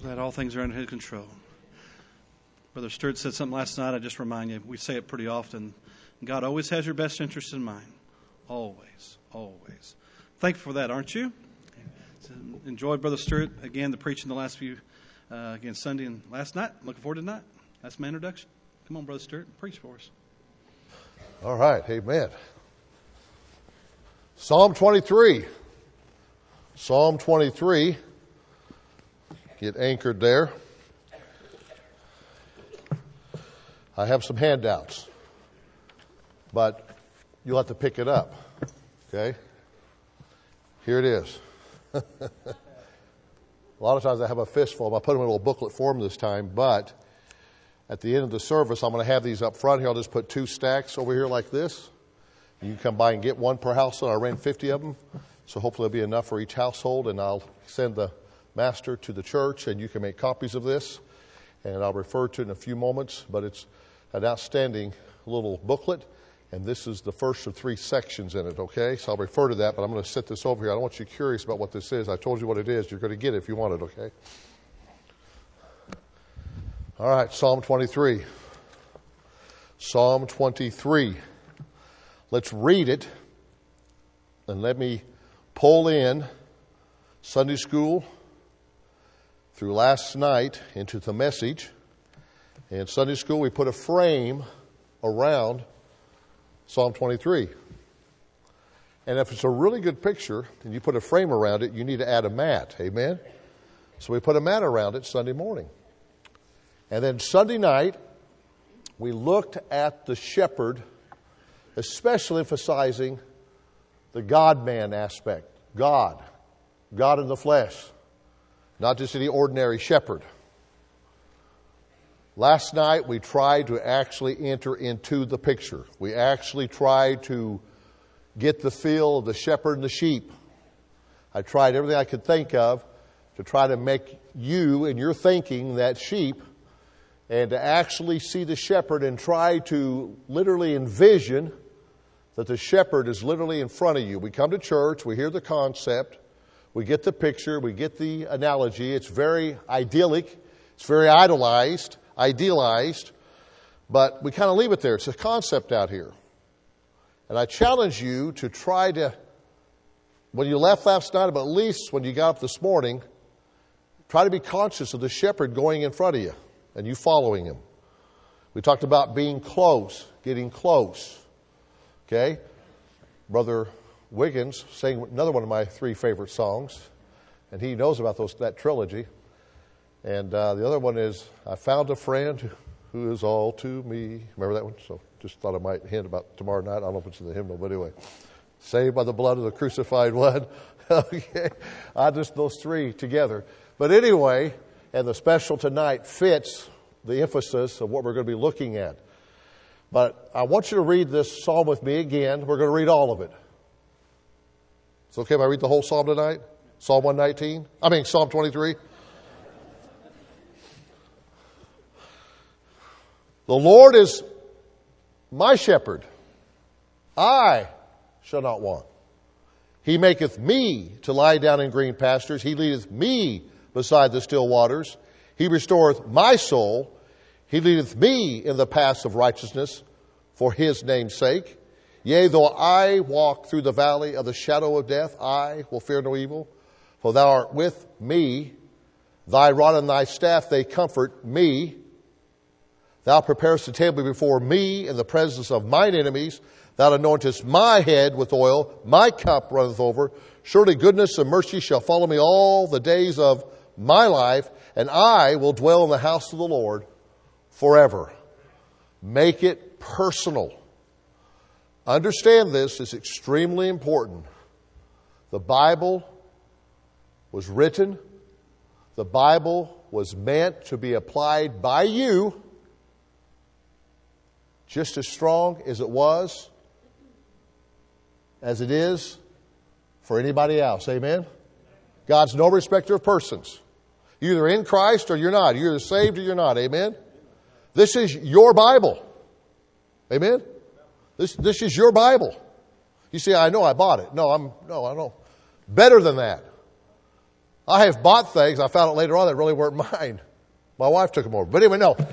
That all things are under His control. Brother Stewart said something last night. I just remind you, we say it pretty often. God always has your best interest in mind. Always, always. Thankful for that, aren't you? Enjoyed Brother Stewart, again, the preaching the last few, again, Sunday and last night. Looking forward to tonight. That's my introduction. Come on, Brother Stewart, preach for us. All right, amen. Psalm 23. Psalm 23. Get anchored there. I have some handouts, but you'll have to pick it up. Okay? Here it is. A lot of times I have a fistful. I put them in a little booklet form this time, but at the end of the service, I'm going to have these up front here. I'll just put 2 stacks over here like this. You can come by and get one per household. I ran 50 of them, so hopefully there'll be enough for each household, and I'll send the master to the church, and you can make copies of this, and I'll refer to it in a few moments, but it's an outstanding little booklet, and this is the first of 3 sections in it, okay? So I'll refer to that, but I'm going to set this over here. I don't want you curious about what this is. I told you what it is. You're going to get it if you want it, okay? All right, Psalm 23. Psalm 23. Let's read it, and let me pull in Sunday school through last night into the message. In Sunday school, we put a frame around Psalm 23. And if it's a really good picture and you put a frame around it, you need to add a mat. Amen? So we put a mat around it Sunday morning. And then Sunday night, we looked at the shepherd, especially emphasizing the God-man aspect. God in the flesh, not just any ordinary shepherd. Last night, we tried to actually enter into the picture. We actually tried to get the feel of the shepherd and the sheep. I tried everything I could think of to try to make you and your thinking that sheep, and to actually see the shepherd and try to literally envision that the shepherd is literally in front of you. We come to church, we hear the concept, we get the picture, we get the analogy. It's very idyllic, it's very idealized, but we kind of leave it there. It's a concept out here. And I challenge you to try to, when you left last night, but at least when you got up this morning, try to be conscious of the shepherd going in front of you and you following him. We talked about being close, getting close. Okay? Brother Wiggins sang another one of my 3 favorite songs, and he knows about that trilogy. And the other one is, I found a friend who is all to me. Remember that one? So just thought I might hint about tomorrow night. I don't know if it's in the hymnal, but anyway. Saved by the blood of the crucified one. Okay. Just those 3 together. But anyway, and the special tonight fits the emphasis of what we're going to be looking at. But I want you to read this psalm with me again. We're going to read all of it. It's okay if I read the whole psalm tonight? Psalm 23. The Lord is my shepherd. I shall not want. He maketh me to lie down in green pastures. He leadeth me beside the still waters. He restoreth my soul. He leadeth me in the paths of righteousness for his name's sake. Yea, though I walk through the valley of the shadow of death, I will fear no evil. For thou art with me. Thy rod and thy staff, they comfort me. Thou preparest a table before me in the presence of mine enemies. Thou anointest my head with oil. My cup runneth over. Surely goodness and mercy shall follow me all the days of my life, and I will dwell in the house of the Lord forever. Make it personal. Understand this is extremely important. The Bible was written. The Bible was meant to be applied by you just as strong as it is for anybody else. Amen? God's no respecter of persons. You're either in Christ or you're not. You're either saved or you're not. Amen? This is your Bible. Amen? This is your Bible. You say, I know I bought it. No, I don't. Better than that. I have bought things, I found out later on, that really weren't mine. My wife took them over. But anyway, no.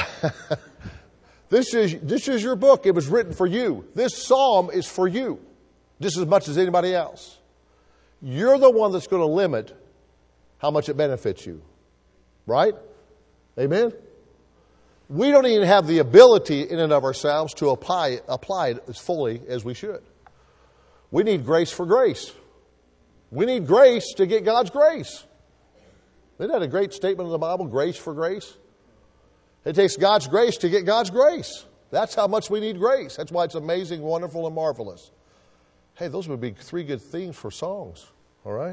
This is your book. It was written for you. This psalm is for you, just as much as anybody else. You're the one that's going to limit how much it benefits you. Right? Amen? We don't even have the ability in and of ourselves to apply it as fully as we should. We need grace for grace. We need grace to get God's grace. Isn't that a great statement in the Bible? Grace for grace. It takes God's grace to get God's grace. That's how much we need grace. That's why it's amazing, wonderful, and marvelous. Hey, those would be 3 good themes for songs. All right?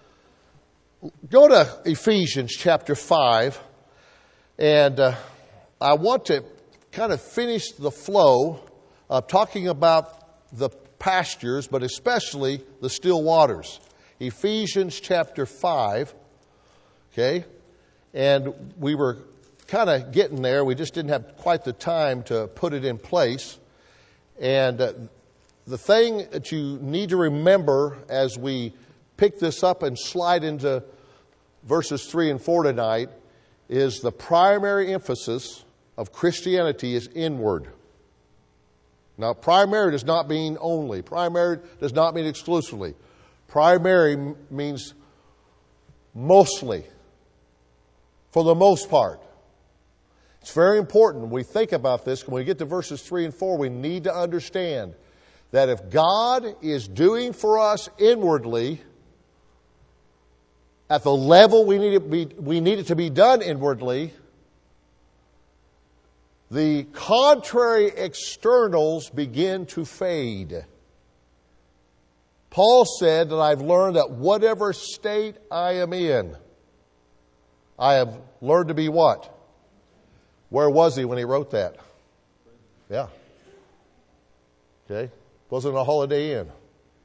Go to Ephesians chapter 5. And I want to kind of finish the flow of talking about the pastures, but especially the still waters. Ephesians chapter 5. Okay? And we were kind of getting there. We just didn't have quite the time to put it in place. And the thing that you need to remember as we pick this up and slide into verses 3 and 4 tonight is the primary emphasis of Christianity is inward. Now, primary does not mean only. Primary does not mean exclusively. Primary means mostly, for the most part. It's very important when we think about this. When we get to verses 3 and 4, we need to understand that if God is doing for us inwardly at the level we need it to be done inwardly, the contrary externals begin to fade. Paul said that I've learned that whatever state I am in, I have learned to be what? Where was he when he wrote that? Yeah. Okay. Wasn't a Holiday Inn.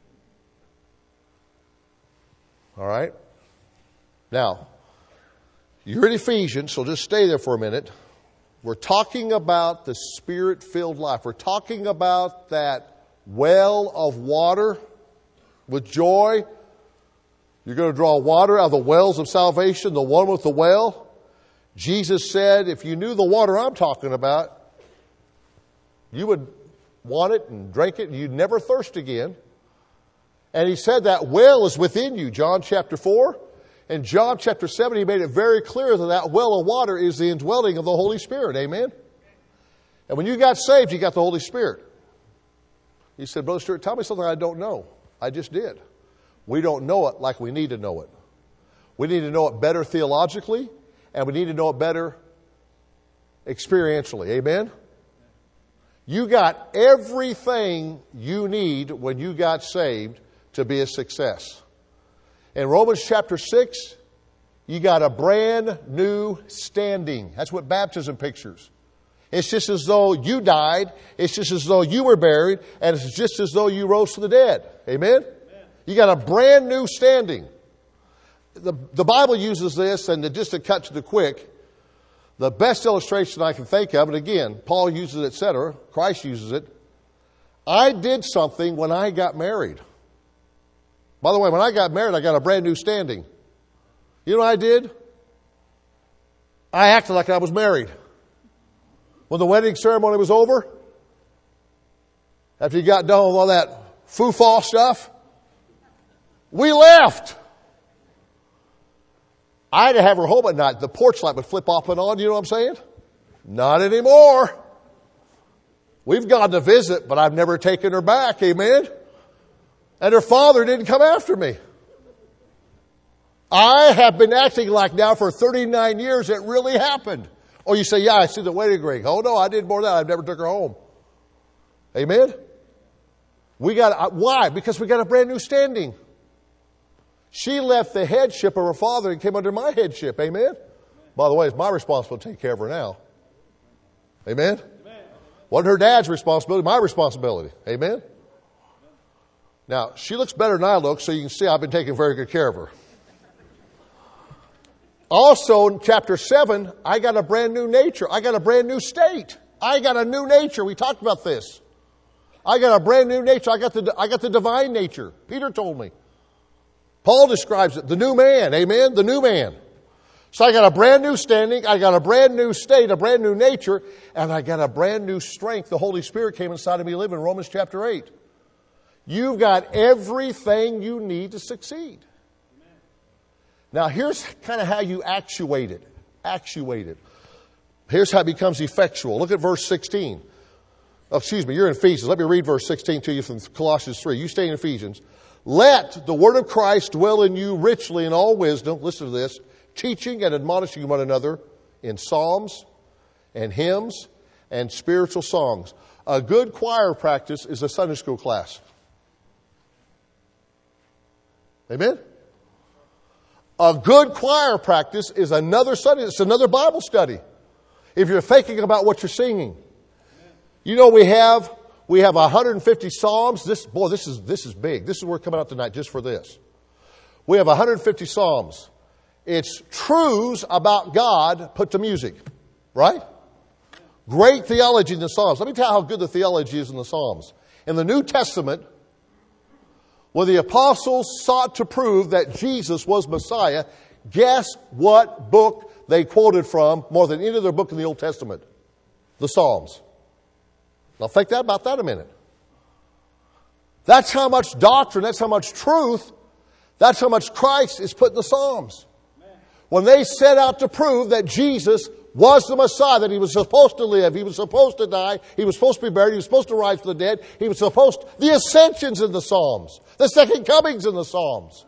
All right. Now, you're in Ephesians, so just stay there for a minute. We're talking about the Spirit-filled life. We're talking about that well of water with joy. You're going to draw water out of the wells of salvation, the one with the well. Jesus said, if you knew the water I'm talking about, you would want it and drink it and you'd never thirst again. And he said that well is within you, John chapter 4. In John chapter 7, he made it very clear that that well of water is the indwelling of the Holy Spirit. Amen? And when you got saved, you got the Holy Spirit. He said, Brother Stewart, tell me something I don't know. I just did. We don't know it like we need to know it. We need to know it better theologically, and we need to know it better experientially. Amen? You got everything you need when you got saved to be a success. In Romans chapter 6, you got a brand new standing. That's what baptism pictures. It's just as though you died. It's just as though you were buried. And it's just as though you rose from the dead. Amen? You got a brand new standing. The Bible uses this, and just to cut to the quick, the best illustration I can think of, and again, Paul uses it, etc., Christ uses it. I did something when I got married. By the way, when I got married, I got a brand new standing. You know what I did? I acted like I was married. When the wedding ceremony was over, after you got done with all that foo-faw stuff, we left. I had to have her home at night. The porch light would flip off and on. You know what I'm saying? Not anymore. We've gone to visit, but I've never taken her back. Amen? And her father didn't come after me. I have been acting like now for 39 years it really happened. Oh, you say, yeah, I see the wedding ring. Oh, no, I did more than that. I've never took her home. Amen? Why? Because we got a brand new standing. She left the headship of her father and came under my headship. Amen? By the way, it's my responsibility to take care of her now. Amen? Wasn't her dad's responsibility, my responsibility. Amen? Now, she looks better than I look, so you can see I've been taking very good care of her. Also, in chapter 7, I got a brand new nature. I got a brand new state. I got a new nature. We talked about this. I got a brand new nature. I got the divine nature. Peter told me. Paul describes it, the new man, amen, the new man. So I got a brand new standing, I got a brand new state, a brand new nature, and I got a brand new strength. The Holy Spirit came inside of me living, Romans chapter 8. You've got everything you need to succeed. Now here's kind of how you actuate it. Actuate it. Here's how it becomes effectual. Look at verse 16. Oh, excuse me, you're in Ephesians. Let me read verse 16 to you from Colossians 3. You stay in Ephesians. Let the word of Christ dwell in you richly in all wisdom. Listen to this. Teaching and admonishing one another in psalms and hymns and spiritual songs. A good choir practice is a Sunday school class. Amen? A good choir practice is another study. It's another Bible study. If you're thinking about what you're singing. You know, we have 150 psalms. This is big. This is where we're coming out tonight just for this. We have 150 psalms. It's truths about God put to music. Right? Great theology in the Psalms. Let me tell you how good the theology is in the Psalms. In the New Testament, when the apostles sought to prove that Jesus was Messiah, guess what book they quoted from more than any other book in the Old Testament? The Psalms. Now think about that a minute. That's how much doctrine, that's how much truth, that's how much Christ is put in the Psalms. When they set out to prove that Jesus was the Messiah, that He was supposed to live, He was supposed to die, He was supposed to be buried, He was supposed to rise from the dead, the ascensions in the Psalms, the second comings in the Psalms.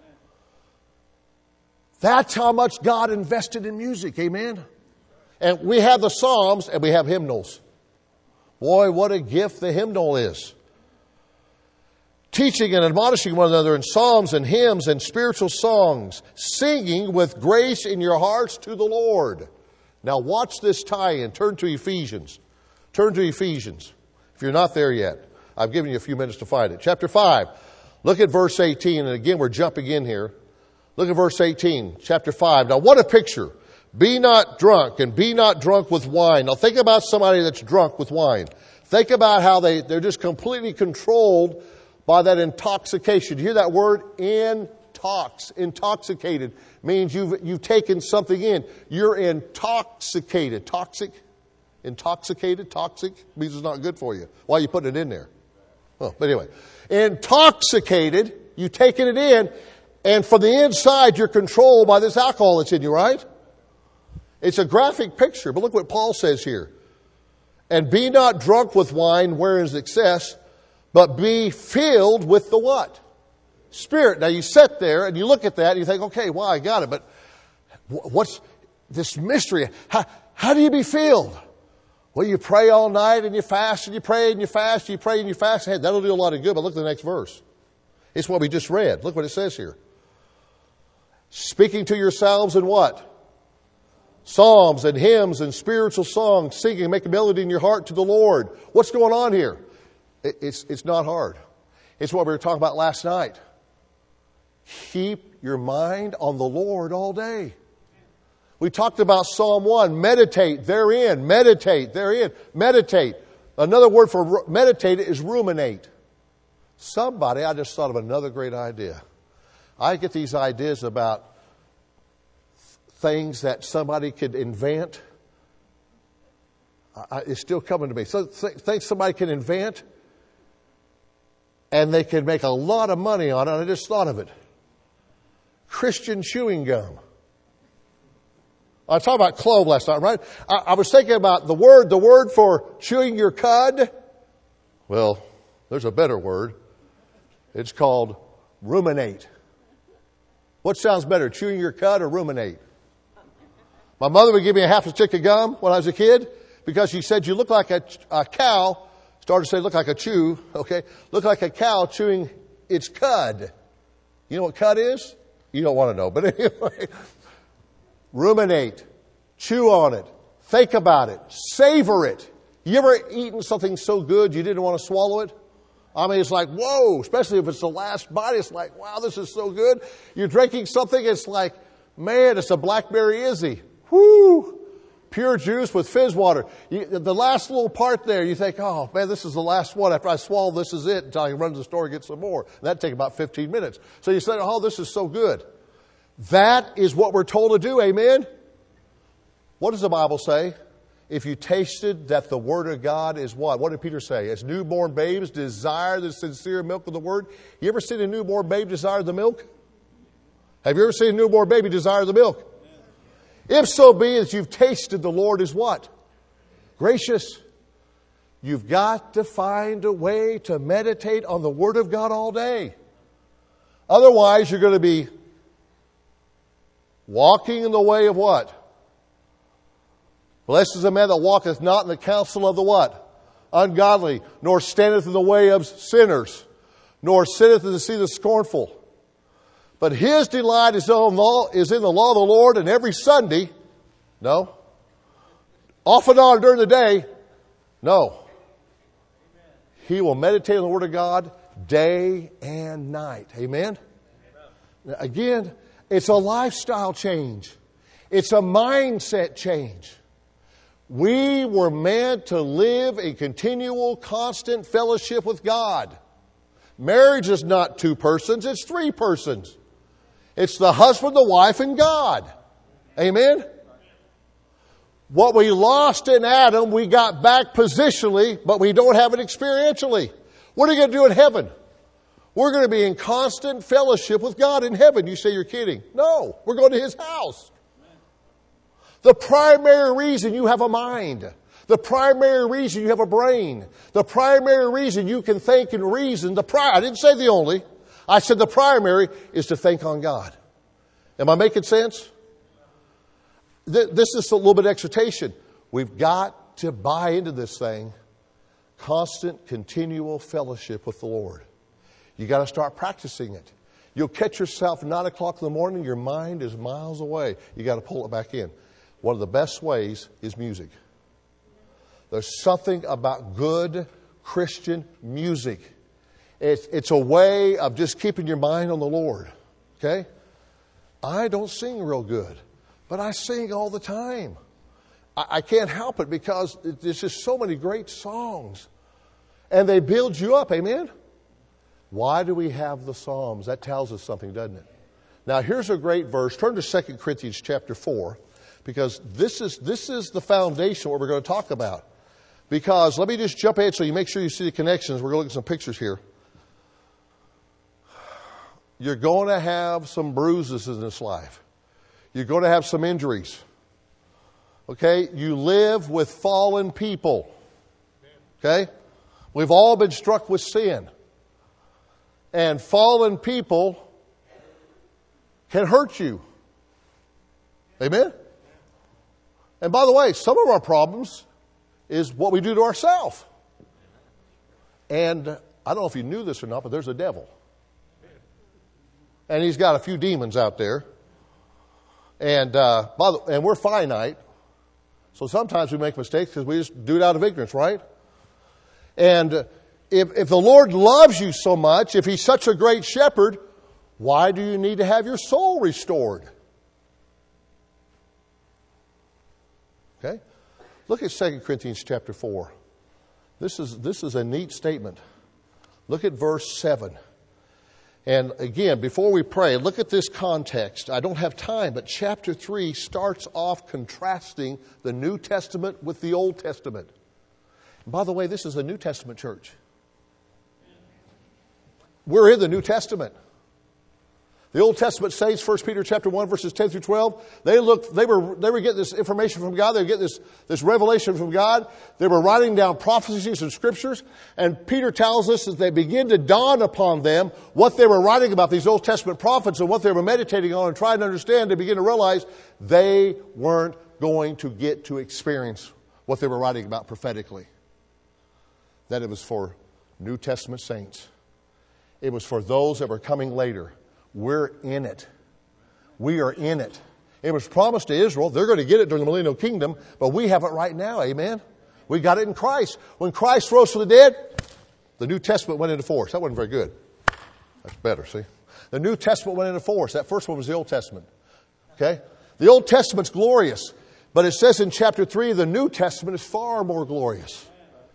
That's how much God invested in music, amen? And we have the Psalms and we have hymnals. Boy, what a gift the hymnal is. Teaching and admonishing one another in psalms and hymns and spiritual songs, singing with grace in your hearts to the Lord. Now watch this tie-in. Turn to Ephesians. Turn to Ephesians. If you're not there yet, I've given you a few minutes to find it. Chapter 5. Look at verse 18. And again, we're jumping in here. Look at verse 18, chapter 5. Now what a picture. Be not drunk, and be not drunk with wine. Now think about somebody that's drunk with wine. Think about how they're just completely controlled by that intoxication. You hear that word? Intoxicated means you've taken something in. You're intoxicated. Intoxicated means it's not good for you. Why are you putting it in there? Oh, but anyway, intoxicated, you've taken it in, and from the inside you're controlled by this alcohol that's in you, right? It's a graphic picture, but look what Paul says here. And be not drunk with wine wherein is excess, but be filled with the what? Spirit. Now you sit there and you look at that and you think, okay, well, I got it, but what's this mystery? How do you be filled? Well, you pray all night and you fast and you pray and you fast, you pray and you fast. Hey, that'll do a lot of good, but look at the next verse. It's what we just read. Look what it says here. Speaking to yourselves in what? Psalms and hymns and spiritual songs, singing, make a melody in your heart to the Lord. What's going on here? It's not hard. It's what we were talking about last night. Keep your mind on the Lord all day. We talked about Psalm 1. Meditate therein. Meditate therein. Meditate. Another word for meditate is ruminate. I just thought of another great idea. I get these ideas about things that somebody could invent. It's still coming to me. So things somebody can invent and they can make a lot of money on it. I just thought of it. Christian chewing gum. I talked about clove last night, right? I was thinking about the word for chewing your cud. Well, there's a better word. It's called ruminate. What sounds better, chewing your cud or ruminate? My mother would give me a half a stick of gum when I was a kid because she said you look like a cow. Started to say look like a chew, okay? Look like a cow chewing its cud. You know what cud is? You don't want to know, but anyway. Ruminate. Chew on it. Think about it. Savor it. You ever eaten something so good you didn't want to swallow it? I mean, it's like, whoa, especially if it's the last bite. It's like, wow, this is so good. You're drinking something, it's like, man, it's a Blackberry Izzy. Whoo! Pure juice with fizz water. The last little part there, you think, oh man, this is the last one. After I swallow, this is it, until I can run to the store and get some more. And that'd take about 15 minutes. So you say, oh, this is so good. That is what we're told to do, amen? What does the Bible say? If you tasted that the Word of God is what? What did Peter say? As newborn babes desire the sincere milk of the Word. You ever seen a newborn babe desire the milk? Have you ever seen a newborn baby desire the milk? If so be that you've tasted the Lord is what? Gracious. You've got to find a way to meditate on the Word of God all day. Otherwise, you're going to be walking in the way of what? Blessed is the man that walketh not in the counsel of the what? Ungodly, nor standeth in the way of sinners, nor sitteth in the seat of the scornful. But his delight is in the law of the Lord, and every Sunday, no. Off and on during the day, no. He will meditate on the Word of God day and night. Amen? Now, again, it's a lifestyle change. It's a mindset change. We were meant to live in continual, constant fellowship with God. Marriage is not two persons, it's three persons. It's the husband, the wife, and God. Amen? What we lost in Adam, we got back positionally, but we don't have it experientially. What are you going to do in heaven? We're going to be in constant fellowship with God in heaven. You say you're kidding. No, we're going to His house. The primary reason you have a mind, the primary reason you have a brain, the primary reason you can think and reason, I didn't say the only, I said the primary is to think on God. Am I making sense? This is a little bit of exhortation. We've got to buy into this thing. Constant, continual fellowship with the Lord. You got to start practicing it. You'll catch yourself at 9 o'clock in the morning, your mind is miles away. You got to pull it back in. One of the best ways is music. There's something about good Christian music. It's a way of just keeping your mind on the Lord. Okay? I don't sing real good, but I sing all the time. I can't help it because there's just so many great songs. And they build you up, amen? Why do we have the Psalms? That tells us something, doesn't it? Now here's a great verse. Turn to 2 Corinthians chapter 4, because this is the foundation of what we're going to talk about. Because let me just jump ahead so you make sure you see the connections. We're going to look at some pictures here. You're going to have some bruises in this life. You're going to have some injuries. Okay? You live with fallen people. Okay? We've all been struck with sin. And fallen people can hurt you. Amen? And by the way, some of our problems is what we do to ourselves. And I don't know if you knew this or not, but there's a devil. And he's got a few demons out there. And we're finite. So sometimes we make mistakes because we just do it out of ignorance, right? And if the Lord loves you so much, if He's such a great shepherd, why do you need to have your soul restored? Okay? Look at 2 Corinthians chapter 4. This is a neat statement. Look at verse 7. And again, before we pray, look at this context. I don't have time, but chapter 3 starts off contrasting the New Testament with the Old Testament. And by the way, this is a New Testament church. We're in the New Testament. The Old Testament saints, 1 Peter chapter 1, verses 10 through 12, they were getting this information from God. They were getting this revelation from God. They were writing down prophecies and scriptures. And Peter tells us that they begin to dawn upon them what they were writing about, these Old Testament prophets, and what they were meditating on and trying to understand. They begin to realize they weren't going to get to experience what they were writing about prophetically. That it was for New Testament saints. It was for those that were coming later. We're in it. We are in it. It was promised to Israel. They're going to get it during the millennial kingdom, but we have it right now. Amen? We got it in Christ. When Christ rose from the dead, the New Testament went into force. That wasn't very good. That's better, see? The New Testament went into force. That first one was the Old Testament. Okay? The Old Testament's glorious. But it says in chapter 3, the New Testament is far more glorious.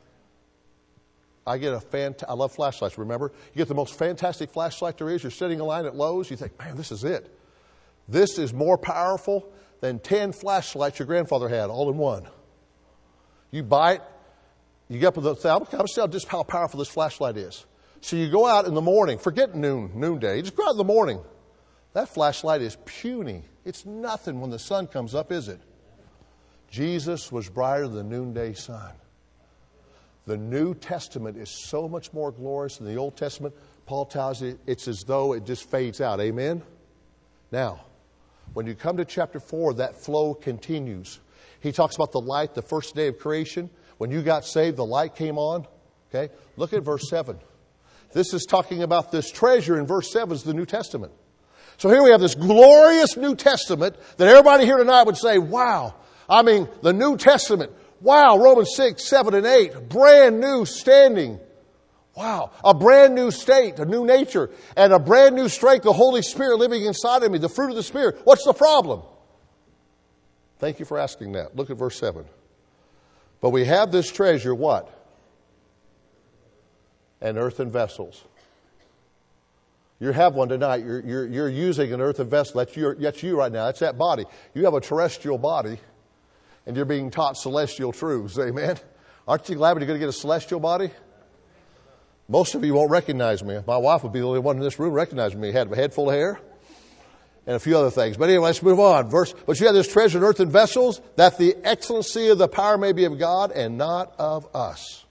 I love flashlights, remember? You get the most fantastic flashlight there is. You're sitting in line at Lowe's. You think, man, this is it. This is more powerful than 10 flashlights your grandfather had all in one. You buy it. You get up with the thing. I'm see just how powerful this flashlight is. So you go out in the morning. Forget noonday. You just go out in the morning. That flashlight is puny. It's nothing when the sun comes up, is it? Jesus was brighter than the noonday sun. The New Testament is so much more glorious than the Old Testament. Paul tells you it's as though it just fades out. Amen? Now, when you come to chapter 4, that flow continues. He talks about the light, the first day of creation. When you got saved, the light came on. Okay? Look at verse 7. This is talking about this treasure in verse 7 is the New Testament. So here we have this glorious New Testament that everybody here tonight would say, wow. I mean, the New Testament. Wow, Romans 6, 7, and 8. Brand new standing. Wow. A brand new state, a new nature, and a brand new strength, the Holy Spirit living inside of me, the fruit of the Spirit. What's the problem? Thank you for asking that. Look at verse 7. But we have this treasure, what? And earthen vessels. You have one tonight. You're using an earthen vessel. That's you right now. That's that body. You have a terrestrial body. And you're being taught celestial truths. Amen? Aren't you glad when you're going to get a celestial body? Most of you won't recognize me. My wife would be the only one in this room recognizing me. Had a head full of hair and a few other things. But anyway, let's move on. But you have this treasure in earthen vessels, that the excellency of the power may be of God and not of us.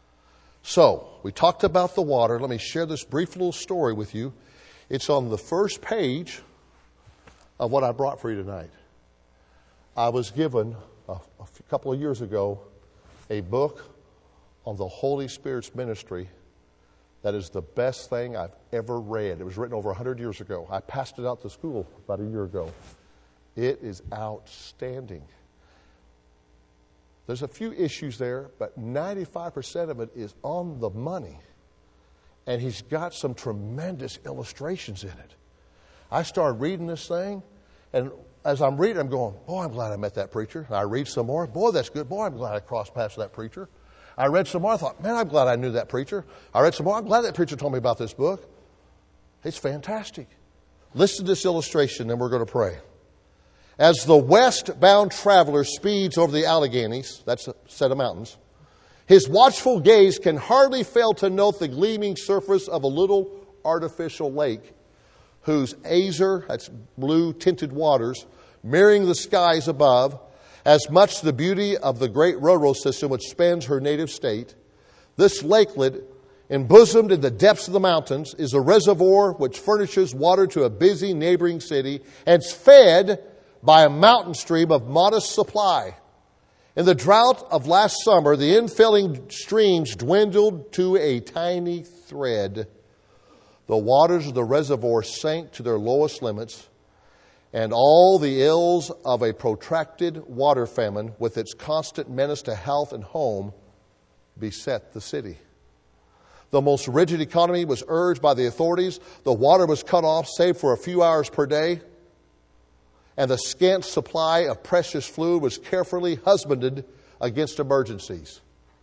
So, we talked about the water. Let me share this brief little story with you. It's on the first page of what I brought for you tonight. I was given a couple of years ago a book on the Holy Spirit's ministry that is the best thing I've ever read. It was written over 100 years ago. I passed it out to school about a year ago. It is outstanding. There's a few issues there, but 95% of it is on the money. And he's got some tremendous illustrations in it. I started reading this thing, and as I'm reading, I'm going, boy, I'm glad I met that preacher. And I read some more. Boy, that's good. Boy, I'm glad I crossed paths with that preacher. I read some more. I thought, man, I'm glad I knew that preacher. I read some more. I'm glad that preacher told me about this book. It's fantastic. Listen to this illustration, then we're going to pray. As the west-bound traveler speeds over the Alleghenies, that's a set of mountains, his watchful gaze can hardly fail to note the gleaming surface of a little artificial lake, whose azure, that's blue tinted waters, mirroring the skies above, as much the beauty of the great railroad system which spans her native state. This lakelet, embosomed in the depths of the mountains, is a reservoir which furnishes water to a busy neighboring city and is fed by a mountain stream of modest supply. In the drought of last summer, the infilling streams dwindled to a tiny thread. The waters of the reservoir sank to their lowest limits, and all the ills of a protracted water famine, with its constant menace to health and home, beset the city. The most rigid economy was urged by the authorities. The water was cut off, save for a few hours per day, and the scant supply of precious fluid was carefully husbanded against emergencies.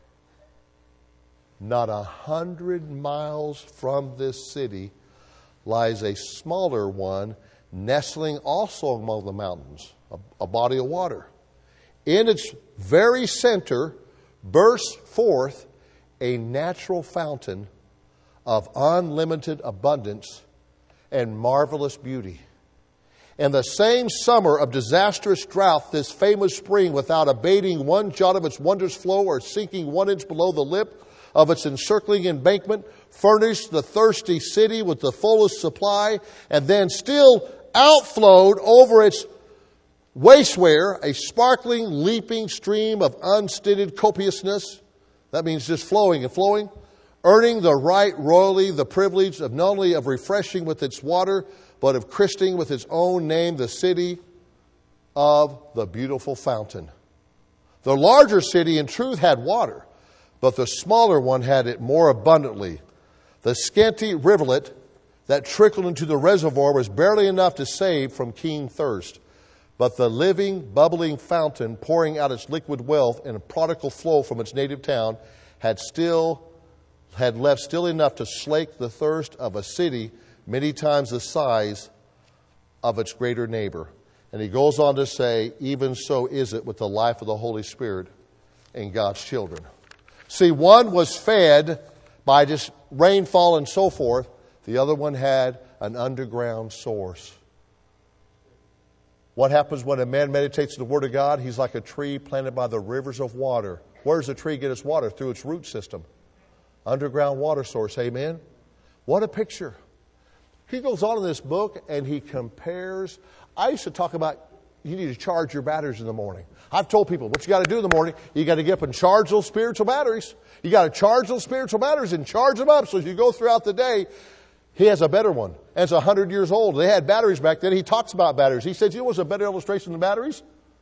Not 100 miles from this city lies a smaller one, nestling also among the mountains, a body of water. In its very center bursts forth a natural fountain of unlimited abundance and marvelous beauty. In the same summer of disastrous drought, this famous spring, without abating one jot of its wondrous flow or sinking 1 inch below the lip of its encircling embankment, furnished the thirsty city with the fullest supply, and then still outflowed over its wasteware a sparkling, leaping stream of unstinted copiousness. That means just flowing and flowing, earning the right royally the privilege of not only of refreshing with its water, but of christening with its own name the city of the beautiful fountain. The larger city in truth had water, but the smaller one had it more abundantly. The scanty rivulet that trickled into the reservoir was barely enough to save from keen thirst. But the living, bubbling fountain pouring out its liquid wealth in a prodigal flow from its native town had left still enough to slake the thirst of a city many times the size of its greater neighbor. And he goes on to say, even so is it with the life of the Holy Spirit and God's children. See, one was fed by just rainfall and so forth. The other one had an underground source. What happens when a man meditates on the Word of God? He's like a tree planted by the rivers of water. Where does the tree get its water? Through its root system. Underground water source. Amen? What a picture. He goes on in this book and he compares. I used to talk about you need to charge your batteries in the morning. I've told people what you got to do in the morning. You got to get up and charge those spiritual batteries. You got to charge those spiritual batteries and charge them up so as you go throughout the day. He has a better one. And it's 100 years old. They had batteries back then. He talks about batteries. He says, you know what's a better illustration than batteries?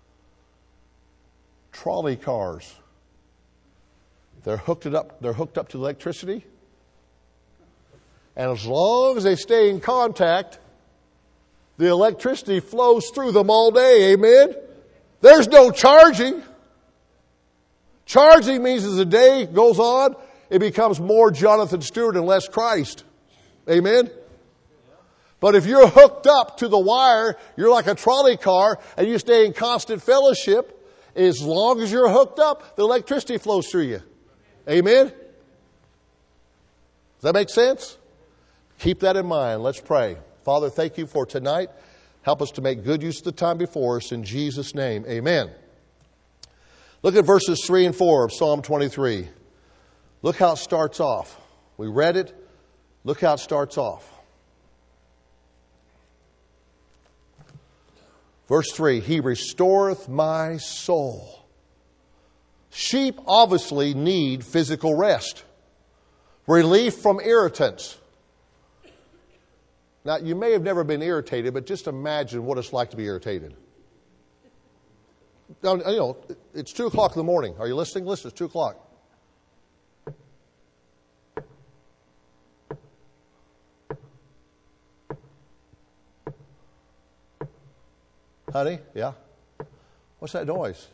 Trolley cars. They're hooked up to electricity. And as long as they stay in contact, the electricity flows through them all day. Amen? There's no charging. Charging means as the day goes on, it becomes more Jonathan Stewart and less Christ. Amen? But if you're hooked up to the wire, you're like a trolley car and you stay in constant fellowship. As long as you're hooked up, the electricity flows through you. Amen? Does that make sense? Keep that in mind. Let's pray. Father, thank you for tonight. Help us to make good use of the time before us. In Jesus' name, amen. Look at verses 3 and 4 of Psalm 23. Look how it starts off. We read it. Look how it starts off. Verse 3, He restoreth my soul. Sheep obviously need physical rest. Relief from irritants. Now, you may have never been irritated, but just imagine what it's like to be irritated. Now, you know, it's 2 o'clock in the morning. Are you listening? Listen, it's 2 o'clock. Honey, yeah? What's that noise?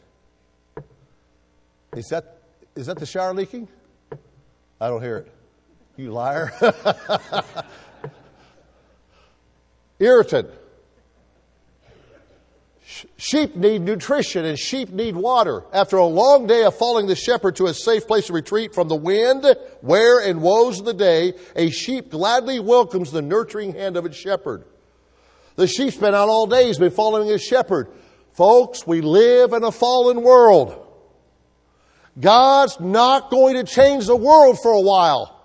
Is that the shower leaking? I don't hear it. You liar. Irritant. Sheep need nutrition and sheep need water. After a long day of following the shepherd to a safe place of retreat from the wind, wear, and woes of the day, a sheep gladly welcomes the nurturing hand of its shepherd. The sheep's been out all day. He's been following his shepherd. Folks, we live in a fallen world. God's not going to change the world for a while.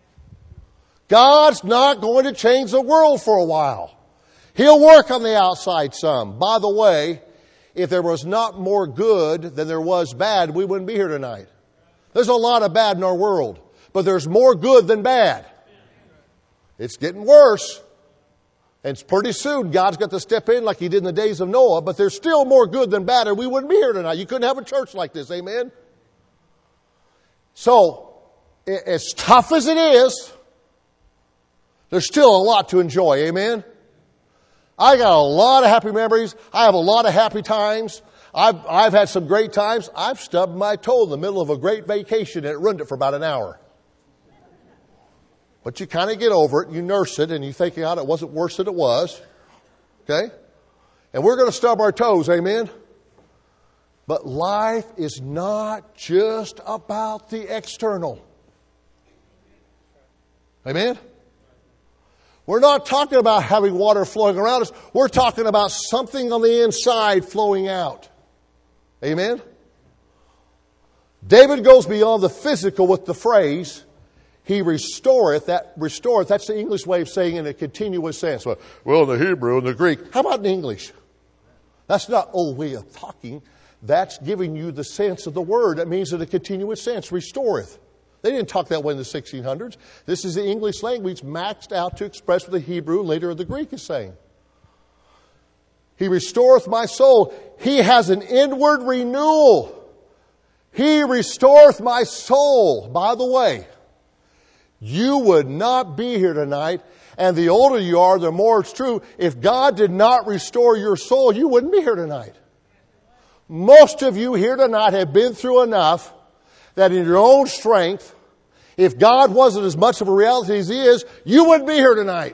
God's not going to change the world for a while. He'll work on the outside some. By the way, if there was not more good than there was bad, we wouldn't be here tonight. There's a lot of bad in our world, but there's more good than bad. It's getting worse. And pretty soon, God's got to step in like He did in the days of Noah, but there's still more good than bad, or we wouldn't be here tonight. You couldn't have a church like this, amen? So, as tough as it is, there's still a lot to enjoy, amen? I got a lot of happy memories. I have a lot of happy times. I've had some great times. I've stubbed my toe in the middle of a great vacation and it ruined it for about an hour. But you kind of get over it, you nurse it, and you think, out it wasn't worse than it was. Okay? And we're going to stub our toes, amen? But life is not just about the external. Amen? We're not talking about having water flowing around us. We're talking about something on the inside flowing out. Amen? David goes beyond the physical with the phrase, He restoreth. Restoreth, that's the English way of saying in a continuous sense. Well, in the Hebrew and the Greek. How about in English? That's not old way of talking. That's giving you the sense of the word. That means in a continuous sense. Restoreth. They didn't talk that way in the 1600s. This is the English language maxed out to express what the Hebrew, later the Greek is saying. He restoreth my soul. He has an inward renewal. He restoreth my soul. By the way, you would not be here tonight And the older you are, the more it's true. If God did not restore your soul, you wouldn't be here tonight. Most of you here tonight have been through enough that in your own strength, if God wasn't as much of a reality as He is, you wouldn't be here tonight.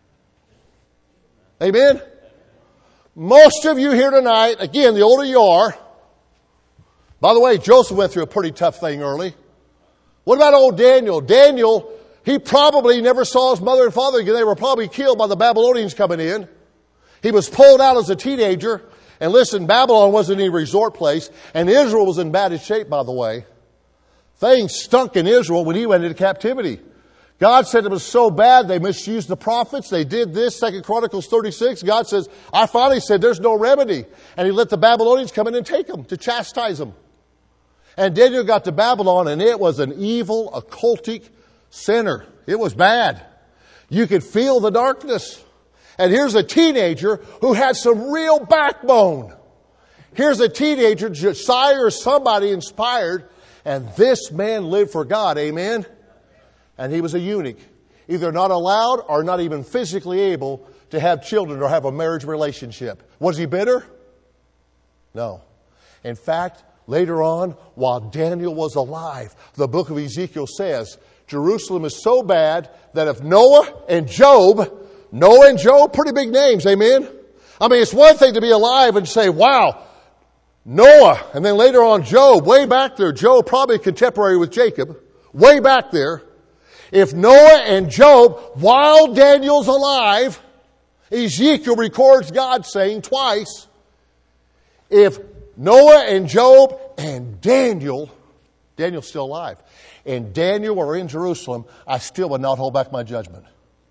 Amen? Most of you here tonight, again, the older you are. By the way, Joseph went through a pretty tough thing early. What about old Daniel? Daniel, he probably never saw his mother and father again. They were probably killed by the Babylonians coming in. He was pulled out as a teenager. And listen, Babylon wasn't any resort place. And Israel was in bad shape, by the way. Things stunk in Israel when he went into captivity. God said it was so bad they misused the prophets. They did this, 2 Chronicles 36. God says, I finally said there's no remedy. And He let the Babylonians come in and take them, to chastise them. And Daniel got to Babylon, and it was an evil, occultic center. It was bad. You could feel the darkness. And here's a teenager who had some real backbone. Here's a teenager, Josiah or somebody inspired, and this man lived for God. Amen? And he was a eunuch. Either not allowed or not even physically able to have children or have a marriage relationship. Was he bitter? No. In fact, later on, while Daniel was alive, the book of Ezekiel says, Jerusalem is so bad that if Noah and Job, pretty big names, amen? I mean, it's one thing to be alive and say, wow, Noah, and then later on Job, way back there, Job probably contemporary with Jacob, way back there. If Noah and Job, while Daniel's alive, Ezekiel records God saying twice, if Noah and Job and Daniel's still alive, and Daniel were in Jerusalem, I still would not hold back my judgment.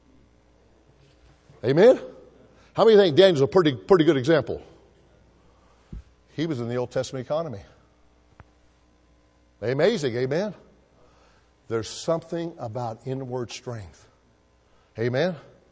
Amen? How many think Daniel's a pretty good example? He was in the Old Testament economy. Amazing, amen? There's something about inward strength. Amen?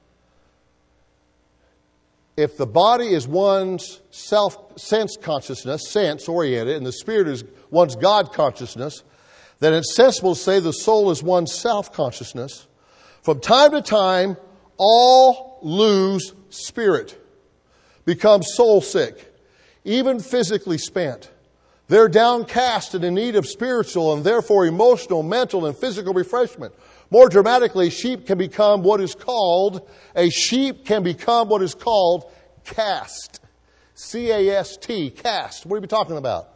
If the body is one's sense consciousness, sense-oriented, and the spirit is one's God consciousness, then it's sensible to say the soul is one's self-consciousness. From time to time, all lose spirit, become soul sick, even physically spent. They're downcast and in need of spiritual and therefore emotional, mental, and physical refreshment. More dramatically, a sheep can become what is called cast. C-A-S-T, cast. What are we talking about?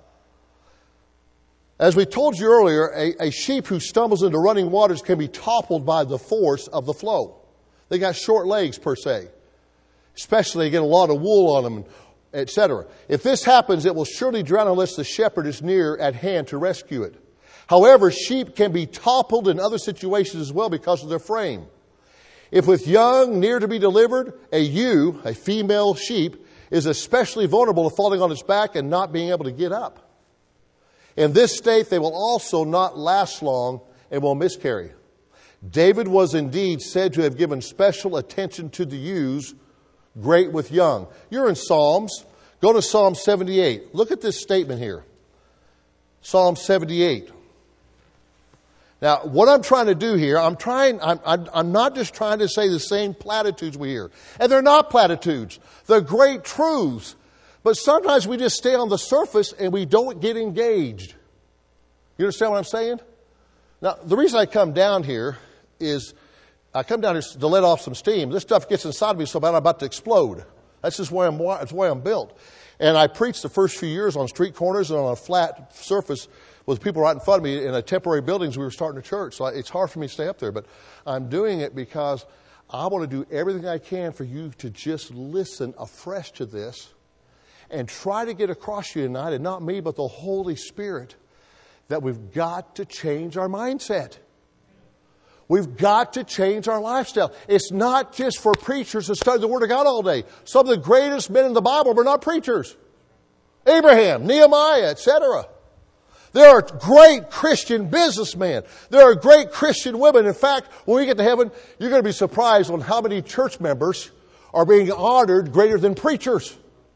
As we told you earlier, a sheep who stumbles into running waters can be toppled by the force of the flow. They got short legs, per se. Especially they get a lot of wool on them, etc. If this happens, it will surely drown unless the shepherd is near at hand to rescue it. However, sheep can be toppled in other situations as well because of their frame. If with young, near to be delivered, a ewe, a female sheep, is especially vulnerable to falling on its back and not being able to get up. In this state, they will also not last long and will miscarry. David was indeed said to have given special attention to the ewes, great with young. You're in Psalms. Go to Psalm 78. Look at this statement here. Psalm 78. Now, what I'm trying to do here, I'm not just trying to say the same platitudes we hear. And they're not platitudes. They're great truths. But sometimes we just stay on the surface and we don't get engaged. You understand what I'm saying? Now, the reason I come down here is I come down here to let off some steam. This stuff gets inside me so bad I'm about to explode. That's just why I'm built. And I preached the first few years on street corners and on a flat surface with people right in front of me in a temporary buildings. We were starting a church. So it's hard for me to stay up there. But I'm doing it because I want to do everything I can for you to just listen afresh to this and try to get across you tonight, and not me, but the Holy Spirit, that we've got to change our mindset. We've got to change our lifestyle. It's not just for preachers to study the Word of God all day. Some of the greatest men in the Bible were not preachers. Abraham, Nehemiah, etc. There are great Christian businessmen. There are great Christian women. In fact, when we get to heaven, you're going to be surprised on how many church members are being honored greater than preachers.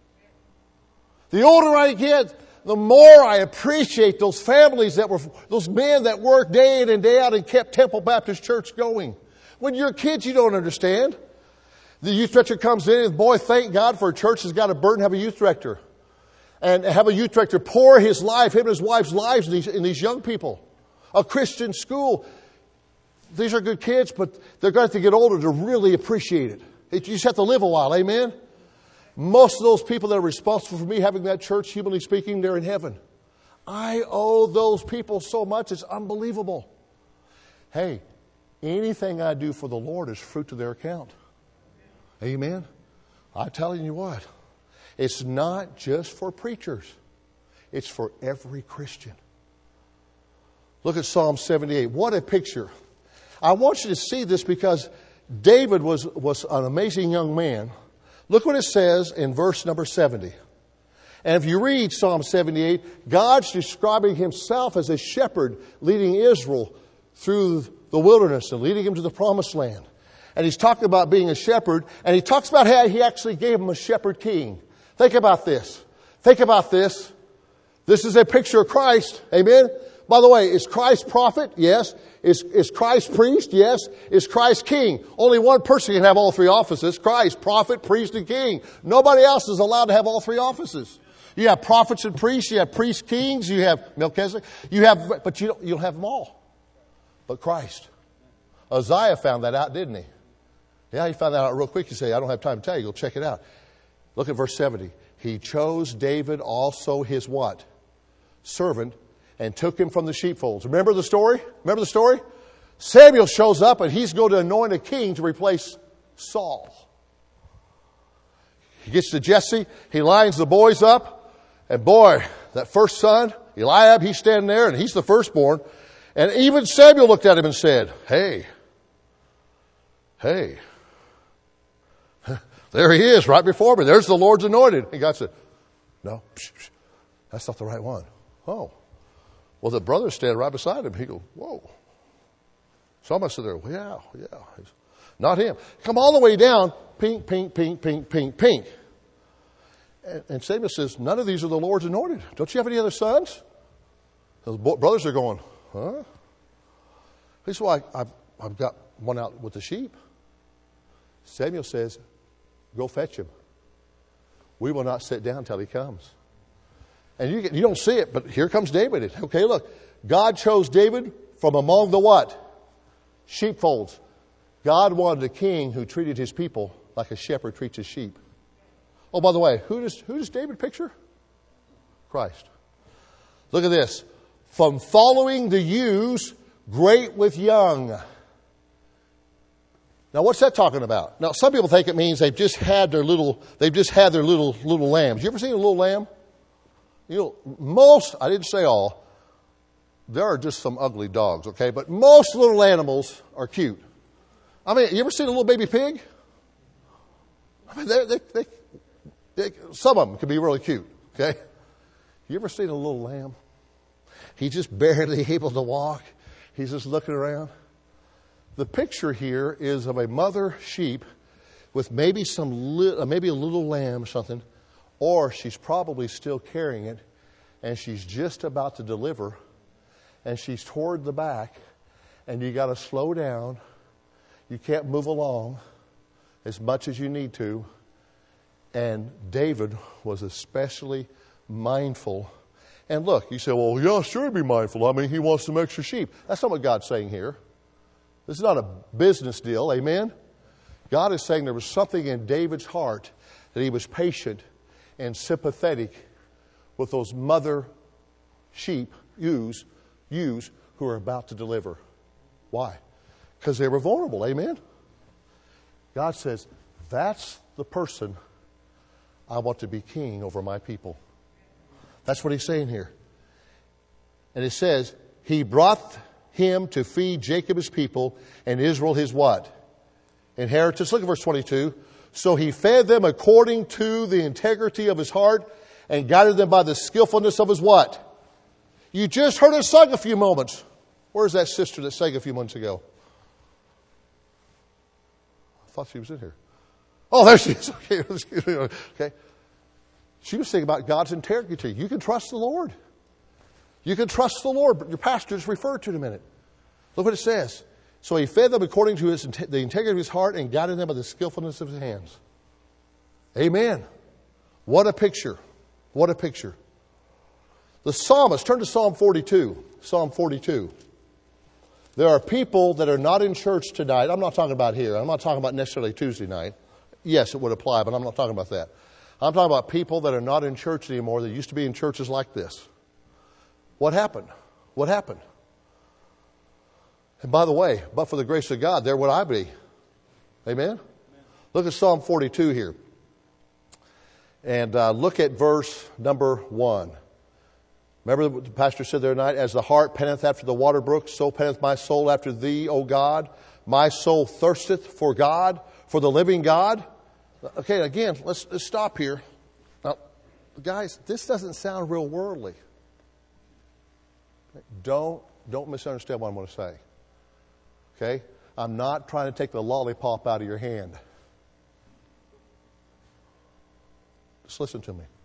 The older I get, the more I appreciate those families those men that worked day in and day out and kept Temple Baptist Church going. When you're kids, you don't understand. The youth director comes in and, boy, thank God for a church that's got a burden to have a youth director. And have a youth director pour his life, him and his wife's lives in these young people. A Christian school. These are good kids, but they're going to have to get older to really appreciate it. You just have to live a while, amen? Most of those people that are responsible for me having that church, humanly speaking, they're in heaven. I owe those people so much, it's unbelievable. Hey, anything I do for the Lord is fruit to their account. Amen? I'm telling you what, it's not just for preachers. It's for every Christian. Look at Psalm 78. What a picture. I want you to see this because David was an amazing young man. Look what it says in verse number 70. And if you read Psalm 78, God's describing himself as a shepherd leading Israel through the wilderness and leading him to the promised land. And he's talking about being a shepherd, and he talks about how he actually gave him a shepherd king. Think about this. Think about this. This is a picture of Christ. Amen? By the way, is Christ prophet? Yes. Is Christ priest? Yes. Is Christ king? Only one person can have all three offices. Christ, prophet, priest, and king. Nobody else is allowed to have all three offices. You have prophets and priests. You have priests, kings. You have Melchizedek. But you don't have them all. But Christ. Uzziah found that out, didn't he? Yeah, he found that out real quick. You say, I don't have time to tell you. Go check it out. Look at verse 70. He chose David also his what? Servant, and took him from the sheepfolds. Remember the story? Remember the story? Samuel shows up and he's going to anoint a king to replace Saul. He gets to Jesse. He lines the boys up. And boy, that first son, Eliab, he's standing there and he's the firstborn. And even Samuel looked at him and said, hey, there he is right before me. There's the Lord's anointed. And God said, no, that's not the right one. Oh. Well, the brother's standing right beside him. He goes, whoa. So I must sit there, yeah. Not him. Come all the way down, pink. And Samuel says, none of these are the Lord's anointed. Don't you have any other sons? The brothers are going, huh? He said, well, I've got one out with the sheep. Samuel says, go fetch him. We will not sit down till he comes. And you don't see it, but here comes David. Okay, look. God chose David from among the what? Sheepfolds. God wanted a king who treated his people like a shepherd treats his sheep. Oh, by the way, who does David picture? Christ. Look at this. From following the ewes, great with young. Now, what's that talking about? Now, some people think it means they've just had their little lambs. You ever seen a little lamb? You know, I didn't say all, there are just some ugly dogs, okay? But most little animals are cute. I mean, you ever seen a little baby pig? I mean, some of them can be really cute, okay? You ever seen a little lamb? He's just barely able to walk. He's just looking around. The picture here is of a mother sheep with maybe maybe a little lamb or something, or she's probably still carrying it, and she's just about to deliver, and she's toward the back, and you got to slow down. You can't move along as much as you need to. And David was especially mindful. And look, you say, well, yeah, sure be mindful. I mean, he wants some extra sheep. That's not what God's saying here. This is not a business deal, amen? God is saying there was something in David's heart that he was patient and sympathetic with those mother sheep, ewes, who are about to deliver. Why? Because they were vulnerable, amen? God says, that's the person I want to be king over my people. That's what he's saying here. And it says, he brought him to feed Jacob his people and Israel his what? Inheritance. Look at verse 22. So he fed them according to the integrity of his heart and guided them by the skillfulness of his what? You just heard us sing a few moments. Where's that sister that sang a few months ago? I thought she was in here. Oh, there she is. Okay. She was saying about God's integrity. You can trust the Lord. You can trust the Lord, but your pastor just referred to it in a minute. Look what it says. So he fed them according to the integrity of his heart and guided them by the skillfulness of his hands. Amen. What a picture. What a picture. The psalmist, turn to Psalm 42. Psalm 42. There are people that are not in church tonight. I'm not talking about here. I'm not talking about necessarily Tuesday night. Yes, it would apply, but I'm not talking about that. I'm talking about people that are not in church anymore that used to be in churches like this. What happened? What happened? And by the way, but for the grace of God, there would I be. Amen? Look at Psalm 42 here. And look at verse number 1. Remember what the pastor said the other night? As the hart panteth after the water brooks, so panteth my soul after thee, O God. My soul thirsteth for God, for the living God. Okay, again, let's stop here. Now, guys, this doesn't sound real worldly. Don't misunderstand what I'm going to say. Okay? I'm not trying to take the lollipop out of your hand. Just listen to me.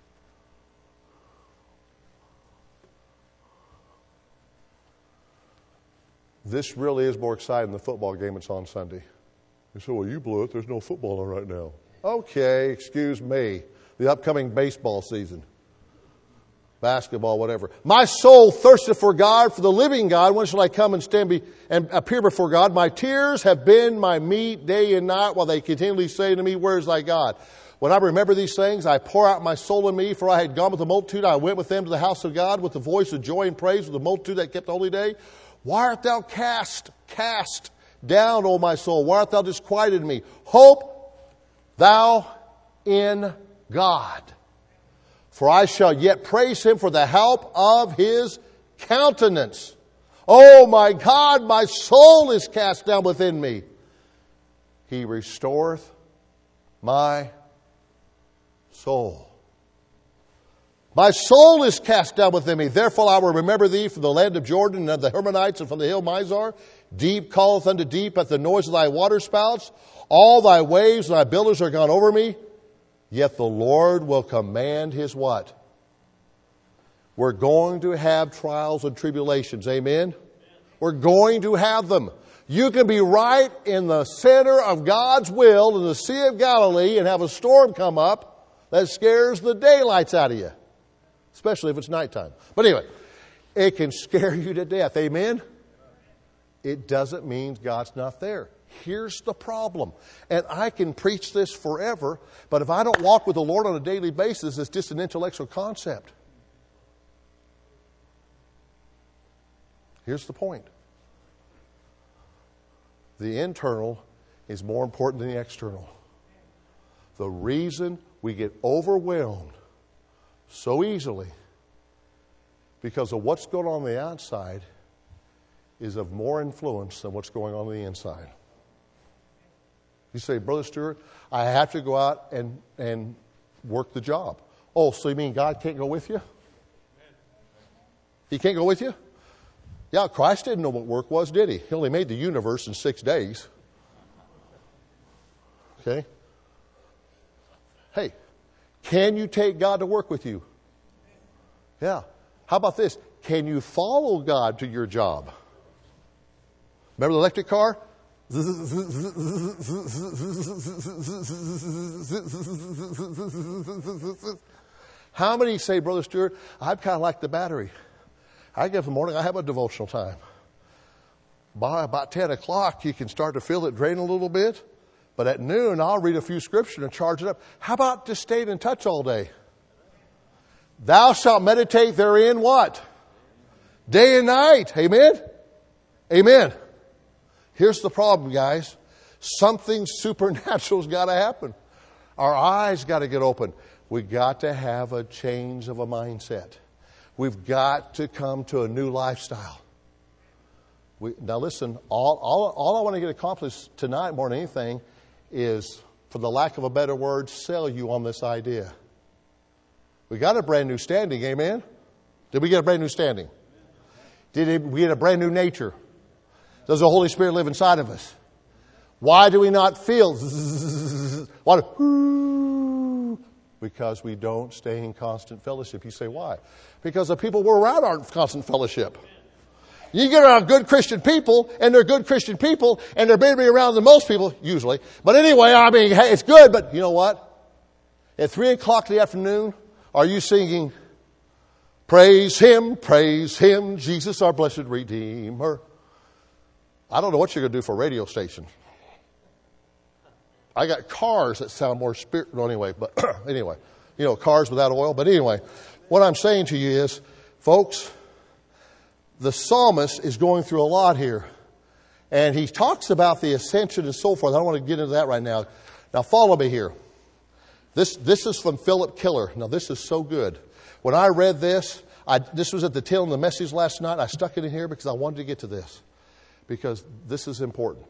This really is more exciting than the football game that's on Sunday. You say, well, you blew it. There's no football on right now. Okay, excuse me. The upcoming baseball season. Basketball, whatever. My soul thirsteth for God, for the living God. When shall I come and appear before God? My tears have been my meat day and night, while they continually say to me, where is thy God? When I remember these things, I pour out my soul in me, for I had gone with the multitude. I went with them to the house of God with the voice of joy and praise, with the multitude that kept the holy day. Why art thou cast down, O my soul? Why art thou disquieted in me? Hope thou in God. For I shall yet praise him for the help of his countenance. Oh my God, my soul is cast down within me. He restoreth my soul. My soul is cast down within me. Therefore I will remember thee from the land of Jordan and of the Hermonites and from the hill Mizar. Deep calleth unto deep at the noise of thy waterspouts. All thy waves and thy billows are gone over me. Yet the Lord will command his what? We're going to have trials and tribulations. Amen? We're going to have them. You can be right in the center of God's will in the Sea of Galilee and have a storm come up that scares the daylights out of you. Especially if it's nighttime. But anyway, it can scare you to death. Amen? It doesn't mean God's not there. Here's the problem. And I can preach this forever, but if I don't walk with the Lord on a daily basis, it's just an intellectual concept. Here's the point. The internal is more important than the external. The reason we get overwhelmed so easily because of what's going on the outside is of more influence than what's going on the inside. You say, Brother Stewart, I have to go out and work the job. Oh, so you mean God can't go with you? He can't go with you? Yeah, Christ didn't know what work was, did he? He only made the universe in 6 days. Okay? Hey, can you take God to work with you? Yeah. How about this? Can you follow God to your job? Remember the electric car? How many say, Brother Stewart, I'm kind of like the battery. I get up in the morning, I have a devotional time. By about 10 o'clock, you can start to feel it drain a little bit. But at noon, I'll read a few scriptures and charge it up. How about just staying in touch all day? Thou shalt meditate therein what? Day and night. Amen? Amen. Here's the problem, guys. Something supernatural's got to happen. Our eyes got to get open. We've got to have a change of a mindset. We've got to come to a new lifestyle. Now listen, all I want to get accomplished tonight more than anything is, for the lack of a better word, sell you on this idea. We got a brand new standing, amen? Did we get a brand new standing? Did we get a brand new nature? Does the Holy Spirit live inside of us? Why do we not feel? Because we don't stay in constant fellowship. You say, why? Because the people we're around aren't in constant fellowship. You get around good Christian people, and they're good Christian people, and they're better to be around than most people, usually. But anyway, I mean, hey, it's good, but you know what? At 3 o'clock in the afternoon, are you singing, praise Him, Jesus our blessed Redeemer? I don't know what you're going to do for a radio station. I got cars that sound more spiritual anyway, but anyway, you know, cars without oil. But anyway, what I'm saying to you is, folks, the psalmist is going through a lot here. And he talks about the ascension and so forth. I don't want to get into that right now. Now follow me here. This is from Philip Keller. Now this is so good. When I read this, this was at the tail of the message last night. I stuck it in here because I wanted to get to this. Because this is important.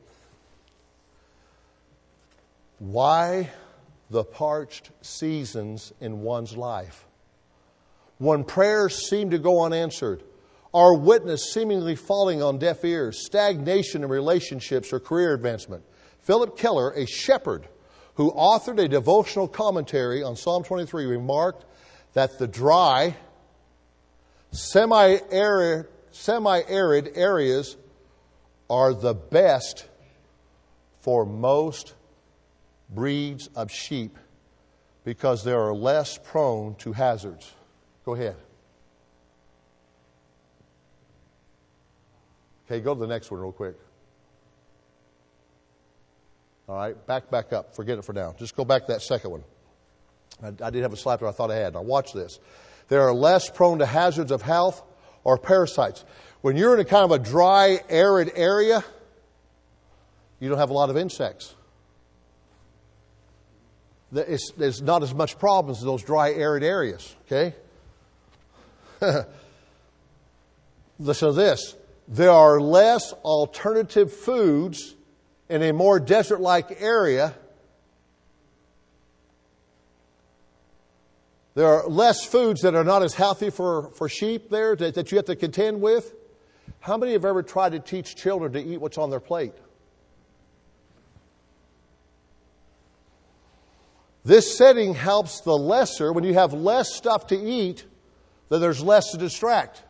Why the parched seasons in one's life? When prayers seem to go unanswered, our witness seemingly falling on deaf ears, stagnation in relationships or career advancement. Philip Keller, a shepherd who authored a devotional commentary on Psalm 23, remarked that the dry, semi-arid areas are the best for most breeds of sheep because they are less prone to hazards. Go ahead. Okay, go to the next one real quick. All right, back up. Forget it for now. Just go back to that second one. I did have a slide there I thought I had. Now watch this. They are less prone to hazards of health or parasites. When you're in a kind of a dry, arid area, you don't have a lot of insects. There's not as much problems in those dry, arid areas. Okay? Listen to this. There are less alternative foods in a more desert-like area. There are less foods that are not as healthy for sheep there that you have to contend with. How many have ever tried to teach children to eat what's on their plate? This setting helps the lesser. When you have less stuff to eat, then there's less to distract.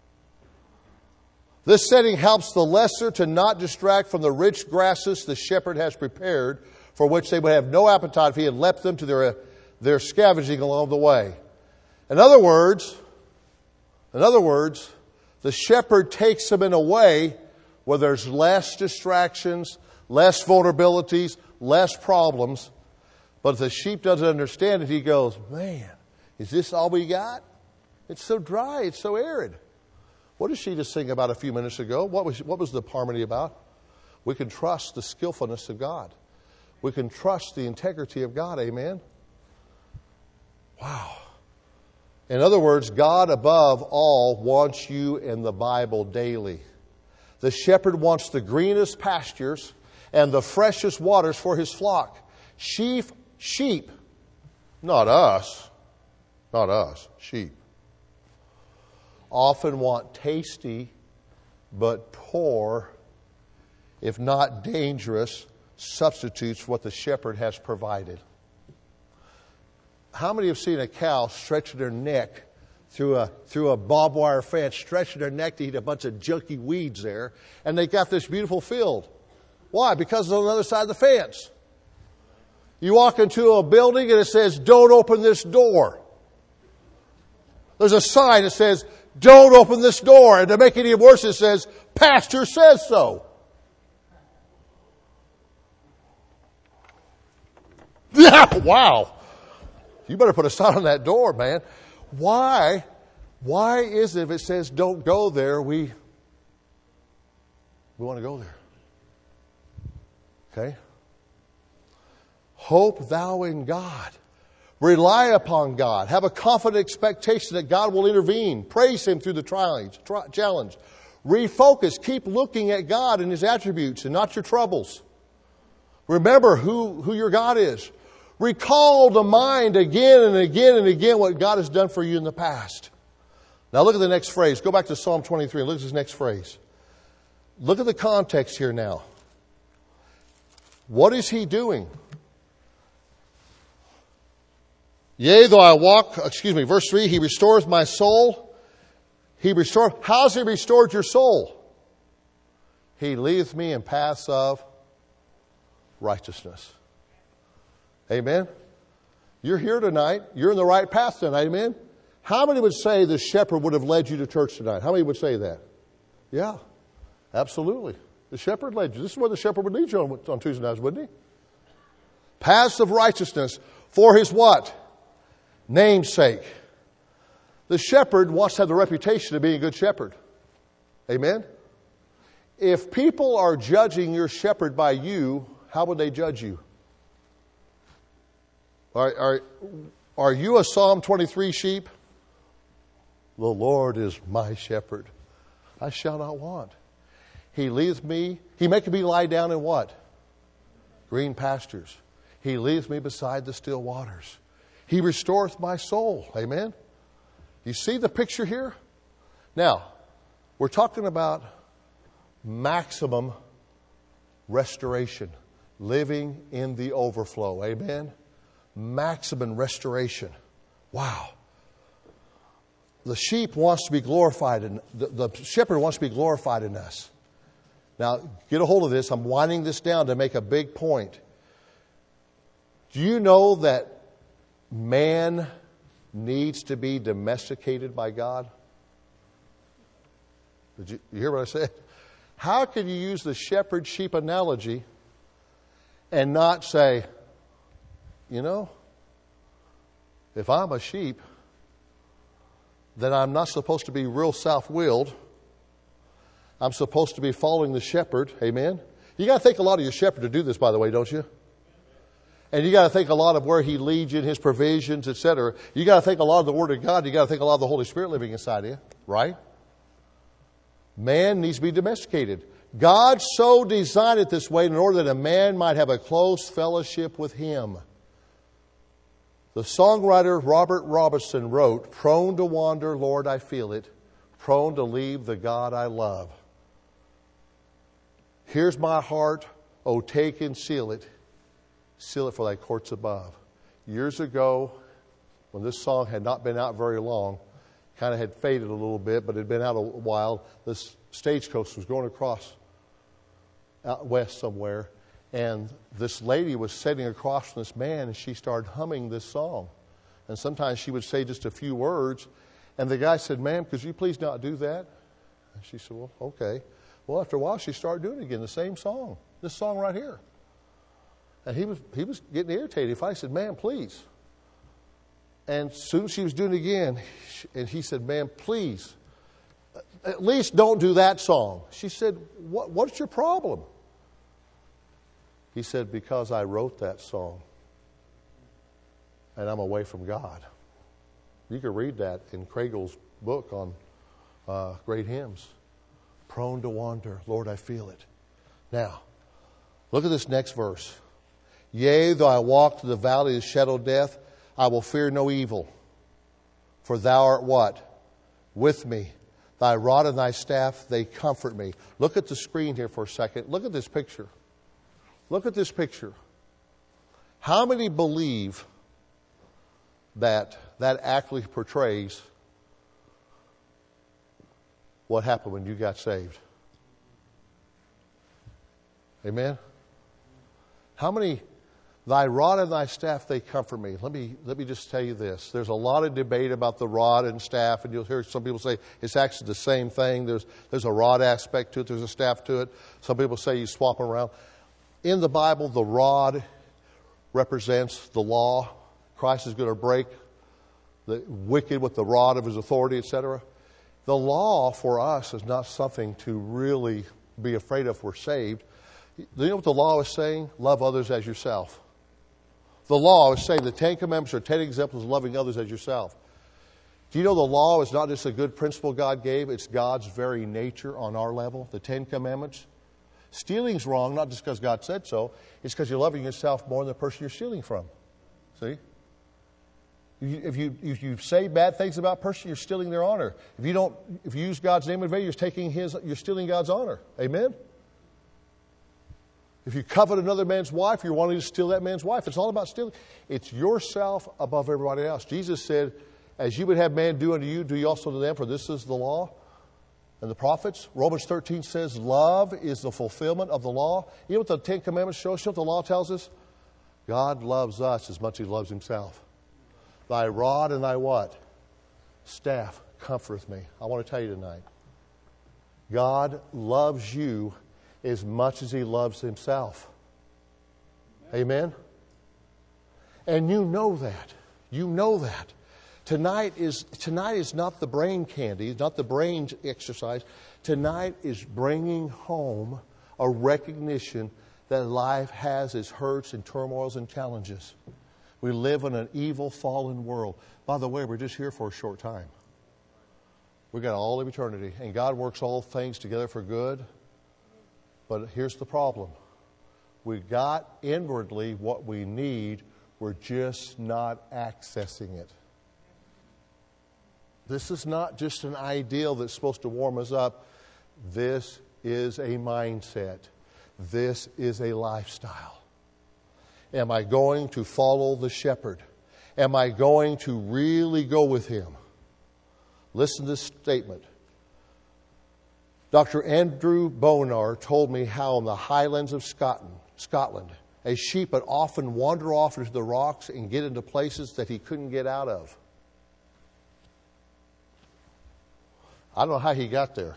This setting helps the lesser to not distract from the rich grasses the shepherd has prepared, for which they would have no appetite if he had left them to their scavenging along the way. In other words, the shepherd takes them in a way where there's less distractions, less vulnerabilities, less problems. But if the sheep doesn't understand it, he goes, man, is this all we got? It's so dry, it's so arid. What did she just sing about a few minutes ago? What was the harmony about? We can trust the skillfulness of God. We can trust the integrity of God, amen? Wow. In other words, God above all wants you in the Bible daily. The shepherd wants the greenest pastures and the freshest waters for his flock. Sheep, not us, sheep, often want tasty but poor, if not dangerous, substitutes for what the shepherd has provided. How many have seen a cow stretching their neck through a barbed wire fence, stretching their neck to eat a bunch of junky weeds there, and they got this beautiful field? Why? Because it's on the other side of the fence. You walk into a building and it says, don't open this door. There's a sign that says, don't open this door. And to make it even worse, it says, pastor says so. Yeah, wow. You better put a sign on that door, man. Why is it if it says don't go there, we want to go there? Okay? Hope thou in God. Rely upon God. Have a confident expectation that God will intervene. Praise Him through the challenge. Refocus. Keep looking at God and His attributes and not your troubles. Remember who your God is. Recall to mind again and again and again what God has done for you in the past. Now look at the next phrase. Go back to Psalm 23 and look at this next phrase. Look at the context here now. What is he doing? Yea, though I walk, verse 3, He restores my soul. How's He restored your soul? He leadeth me in paths of righteousness. Amen? You're here tonight. You're in the right path tonight. Amen? How many would say the shepherd would have led you to church tonight? How many would say that? Yeah, absolutely. The shepherd led you. This is where the shepherd would lead you on Tuesday nights, wouldn't he? Paths of righteousness for his what? Name's sake. The shepherd wants to have the reputation of being a good shepherd. Amen? If people are judging your shepherd by you, how would they judge you? Are you a Psalm 23 sheep? The Lord is my shepherd. I shall not want. He leadeth me. He maketh me lie down in what? Green pastures. He leadeth me beside the still waters. He restoreth my soul. Amen? You see the picture here? Now, we're talking about maximum restoration. Living in the overflow. Amen? Maximum restoration. Wow. The sheep wants to be glorified, and the shepherd wants to be glorified in us. Now, get a hold of this. I'm winding this down to make a big point. Do you know that man needs to be domesticated by God? Did you hear what I said? How can you use the shepherd-sheep analogy and not say, you know, if I'm a sheep, then I'm not supposed to be real self-willed. I'm supposed to be following the shepherd. Amen? You got to think a lot of your shepherd to do this, by the way, don't you? And you got to think a lot of where he leads you in his provisions, etc. You got to think a lot of the Word of God. You got to think a lot of the Holy Spirit living inside of you, right? Man needs to be domesticated. God so designed it this way in order that a man might have a close fellowship with him. The songwriter Robert Robinson wrote, "Prone to wander, Lord, I feel it. Prone to leave the God I love. Here's my heart, oh take and seal it. Seal it for thy courts above." Years ago, when this song had not been out very long, kind of had faded a little bit, but it had been out a while, this stagecoach was going across out west somewhere, and this lady was sitting across from this man, and she started humming this song. And sometimes she would say just a few words, and the guy said, "Ma'am, could you please not do that?" And she said, "Well, okay." Well, after a while, she started doing it again, the same song, this song right here. And he was getting irritated. If I said, "Ma'am, please." And soon she was doing it again, and he said, "Ma'am, please, at least don't do that song." She said, "What's your problem?" He said, "Because I wrote that song, and I'm away from God." You can read that in Kragel's book on great hymns. Prone to wander, Lord, I feel it. Now, look at this next verse. "Yea, though I walk through the valley of the shadow of death, I will fear no evil. For thou art" what? "With me. Thy rod and thy staff, they comfort me." Look at the screen here for a second. Look at this picture. Look at this picture. How many believe that actually portrays what happened when you got saved? Amen? How many? "Thy rod and thy staff, they comfort me." Let me just tell you this. There's a lot of debate about the rod and staff, and you'll hear some people say it's actually the same thing. There's a rod aspect to it. There's a staff to it. Some people say you swap them around. In the Bible, the rod represents the law. Christ is going to break the wicked with the rod of his authority, etc. The law for us is not something to really be afraid of if we're saved. Do you know what the law is saying? Love others as yourself. The law is saying the 10 Commandments are 10 examples of loving others as yourself. Do you know the law is not just a good principle God gave? It's God's very nature on our level, the 10 Commandments. Stealing's wrong, not just because God said so. It's because you're loving yourself more than the person you're stealing from. See? If you say bad things about a person, you're stealing their honor. If you use God's name in vain, you're stealing God's honor. Amen? If you covet another man's wife, you're wanting to steal that man's wife. It's all about stealing. It's yourself above everybody else. Jesus said, "As you would have man do unto you, do you also to them, for this is the law." and the prophets. Romans 13 says love is the fulfillment of the law. You know what the Ten Commandments show? You know what the law tells us? God loves us as much as He loves Himself. Thy rod and thy what? Staff comforteth me. I want to tell you tonight, God loves you as much as He loves Himself. Amen? And you know that. You know that. Tonight is not the brain candy, not the brain exercise. Tonight is bringing home a recognition that life has its hurts and turmoils and challenges. We live in an evil, fallen world. By the way, we're just here for a short time. We've got all of eternity. And God works all things together for good. But here's the problem. We got inwardly what we need. We're just not accessing it. This is not just an ideal that's supposed to warm us up. This is a mindset. This is a lifestyle. Am I going to follow the shepherd? Am I going to really go with him? Listen to this statement. Dr. Andrew Bonar told me how in the highlands of Scotland, a sheep would often wander off into the rocks and get into places that he couldn't get out of. I don't know how he got there.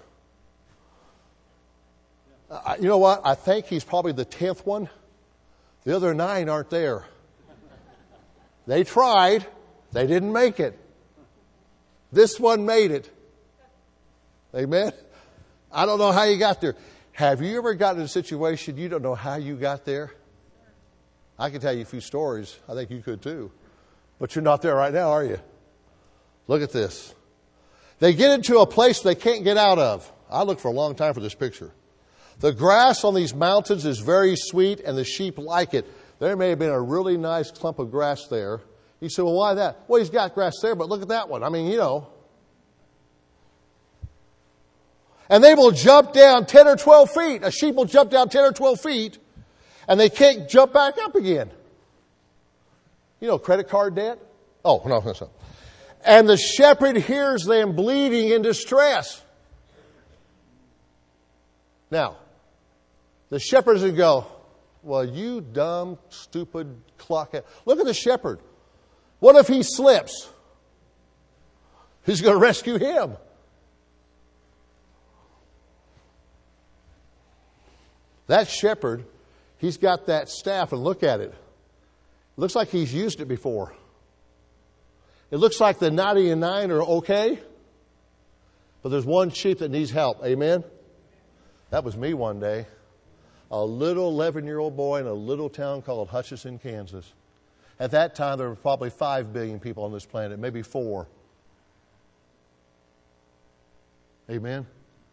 You know what? I think he's probably the 10th one. The other 9 aren't there. They tried. They didn't make it. This one made it. Amen? I don't know how you got there. Have you ever gotten in a situation you don't know how you got there? I can tell you a few stories. I think you could too. But you're not there right now, are you? Look at this. They get into a place they can't get out of. I looked for a long time for this picture. The grass on these mountains is very sweet and the sheep like it. There may have been a really nice clump of grass there. You say, well, why that? Well, he's got grass there, but look at that one. I mean, you know. And they will jump down 10 or 12 feet. A sheep will jump down 10 or 12 feet and they can't jump back up again. You know, credit card debt? Oh, no, that's not. And the shepherd hears them bleeding in distress. Now, the shepherd doesn't go, well, you dumb, stupid clock. Look at the shepherd. What if he slips? Who's going to rescue him? That shepherd, he's got that staff, and look at it. It looks like he's used it before. It looks like the 99 are okay, but there's one sheep that needs help. Amen? That was me one day. A little 11-year-old boy in a little town called Hutchinson, Kansas. At that time, there were probably 5 billion people on this planet, maybe 4. Amen?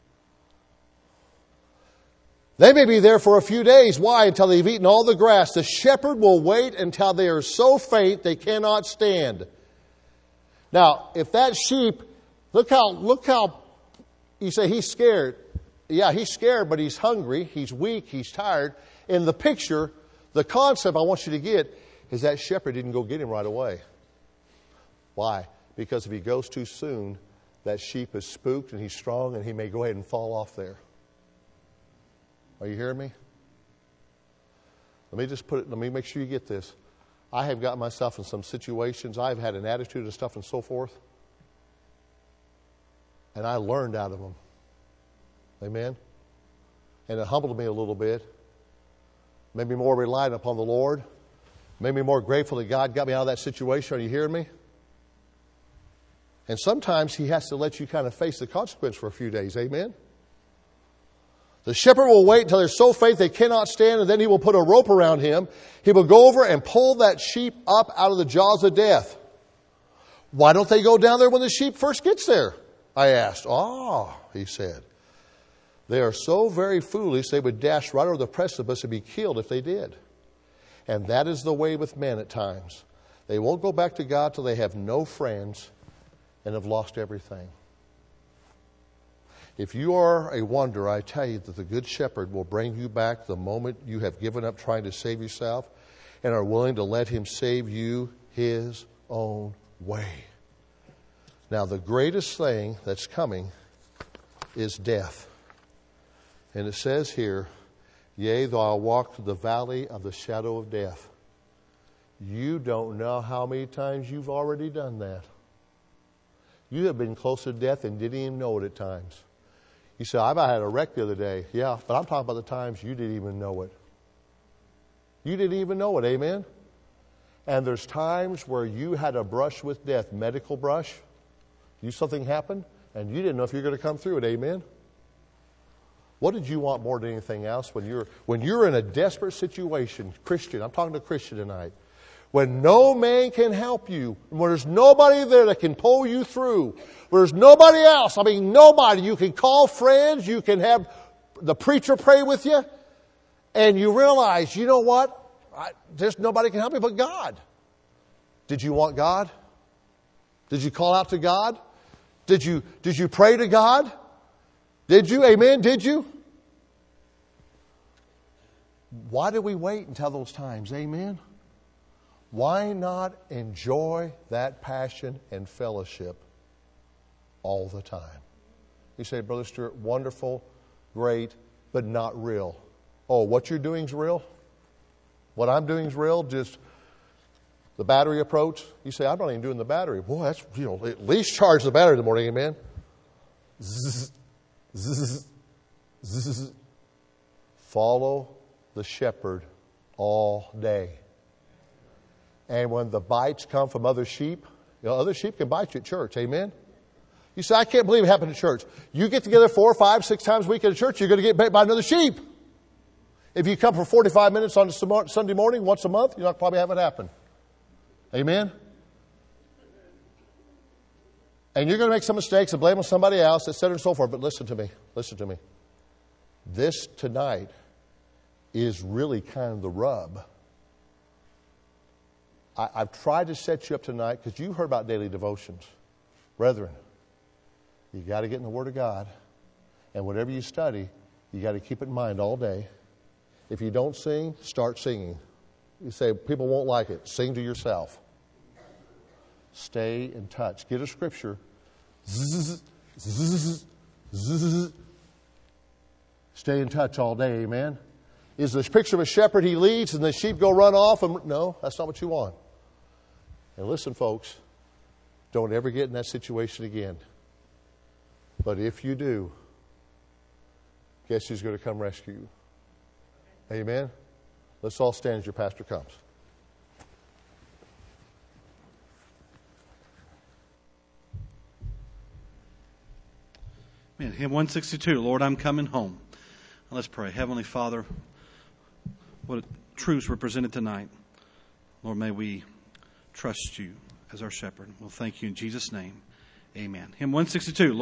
They may be there for a few days. Why? Until they've eaten all the grass. The shepherd will wait until they are so faint they cannot stand. Now, if that sheep, look how, you say he's scared. Yeah, he's scared, but he's hungry, he's weak, he's tired. In the picture, the concept I want you to get is that shepherd didn't go get him right away. Why? Because if he goes too soon, that sheep is spooked and he's strong and he may go ahead and fall off there. Are you hearing me? Let me make sure you get this. I have gotten myself in some situations. I've had an attitude and stuff and so forth. And I learned out of them. Amen? And it humbled me a little bit. Made me more reliant upon the Lord. Made me more grateful that God got me out of that situation. Are you hearing me? And sometimes He has to let you kind of face the consequence for a few days. Amen? The shepherd will wait until they're so faint they cannot stand, and then he will put a rope around him. He will go over and pull that sheep up out of the jaws of death. Why don't they go down there when the sheep first gets there? I asked. He said. They are so very foolish they would dash right over the precipice and be killed if they did. And that is the way with men at times. They won't go back to God till they have no friends and have lost everything. If you are a wanderer, I tell you that the Good Shepherd will bring you back the moment you have given up trying to save yourself and are willing to let Him save you His own way. Now, the greatest thing that's coming is death. And it says here, yea, though I walk through the valley of the shadow of death. You don't know how many times you've already done that. You have been close to death and didn't even know it at times. You say, I had a wreck the other day. Yeah, but I'm talking about the times you didn't even know it. You didn't even know it, amen? And there's times where you had a brush with death, medical brush. Something happened, and you didn't know if you're going to come through it, amen? What did you want more than anything else when you're in a desperate situation? Christian, I'm talking to Christian tonight. When no man can help you, when there's nobody there that can pull you through, when there's nobody else, nobody, you can call friends, you can have the preacher pray with you, and you realize, you know what? There's nobody can help me but God. Did you want God? Did you call out to God? Did you pray to God? Did you? Amen? Did you? Why did we wait until those times? Amen? Why not enjoy that passion and fellowship all the time? You say, Brother Stewart, wonderful, great, but not real. Oh, what you're doing is real? What I'm doing is real? Just the battery approach? You say, I'm not even doing the battery. Boy, that's, at least charge the battery in the morning, amen? Zzz, zzz, zzz. Follow the shepherd all day. And when the bites come from other sheep, other sheep can bite you at church. Amen? You say, I can't believe it happened at church. You get together 4, 5, 6 times a week at a church, you're going to get bit by another sheep. If you come for 45 minutes on a Sunday morning once a month, you're not probably have it happen. Amen? And you're going to make some mistakes and blame on somebody else, etc. and so forth. But listen to me. Listen to me. This tonight is really kind of the rub. I've tried to set you up tonight because you heard about daily devotions. Brethren, you got to get in the Word of God. And whatever you study, you got to keep it in mind all day. If you don't sing, start singing. You say, people won't like it. Sing to yourself. Stay in touch. Get a scripture. Zzz, zzz, zzz. Stay in touch all day, amen? Is this picture of a shepherd he leads and the sheep go run off? No, that's not what you want. And listen, folks, don't ever get in that situation again. But if you do, guess who's going to come rescue you? Amen? Let's all stand as your pastor comes. Man, hymn 162, Lord, I'm coming home. Let's pray. Heavenly Father, what truths were presented tonight. Lord, may we trust you as our shepherd. We'll thank you in Jesus' name. Amen. Hymn 162, Lord.